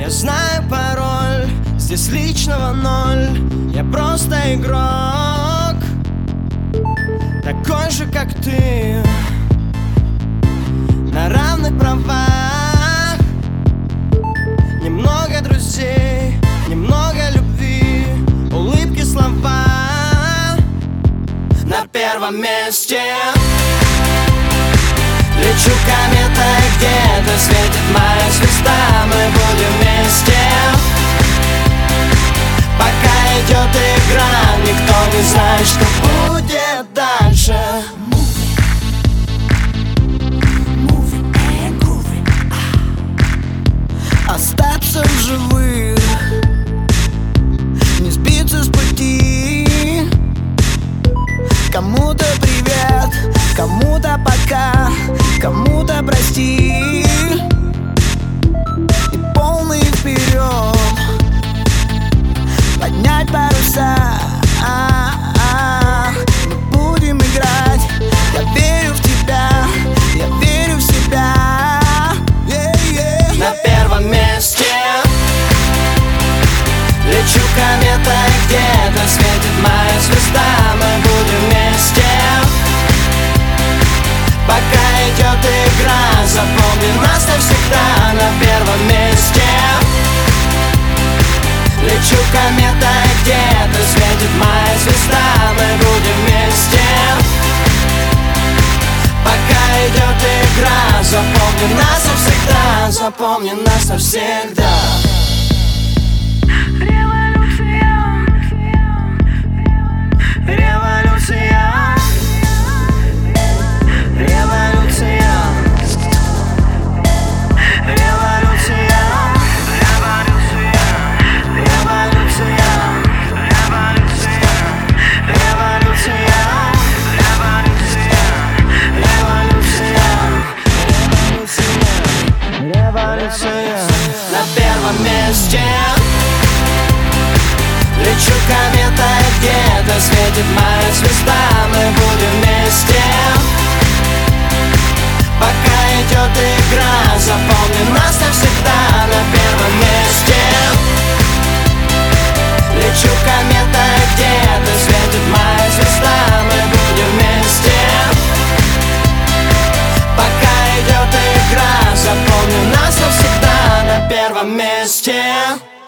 Я знаю пароль, здесь личного ноль. Я просто игрок, такой же, как ты, на равных правах. Немного друзей, немного любви, улыбки, слова на первом месте. Лечу кометой, где-то светит моя звезда. Мы будем вместе, пока идет игра. Никто не знает, что будет дальше. Остаться в живых, не сбиться с пути. Кому-то привет, кому-то пока, кому-то прости. И полный вперед, поднять паруса. Мы будем играть. Я верю в тебя, я верю в себя. На первом месте лечу кометой, где-то светит моя звезда. Мы будем вместе, пока идет игра. Запомни нас навсегда. На первом месте лечу кометой, где-то светит моя звезда. Мы будем вместе, пока идет игра. Запомни нас навсегда, запомни нас навсегда. На первом месте лечу кометой, где-то светит моя звезда. Мы будем вместе, пока идет игра. Запомни нас навсегда. На первом месте лечу кометой, где-то светит моя звезда. Мы будем вместе, пока идет игра. Запомни нас навсегда. На первом месте.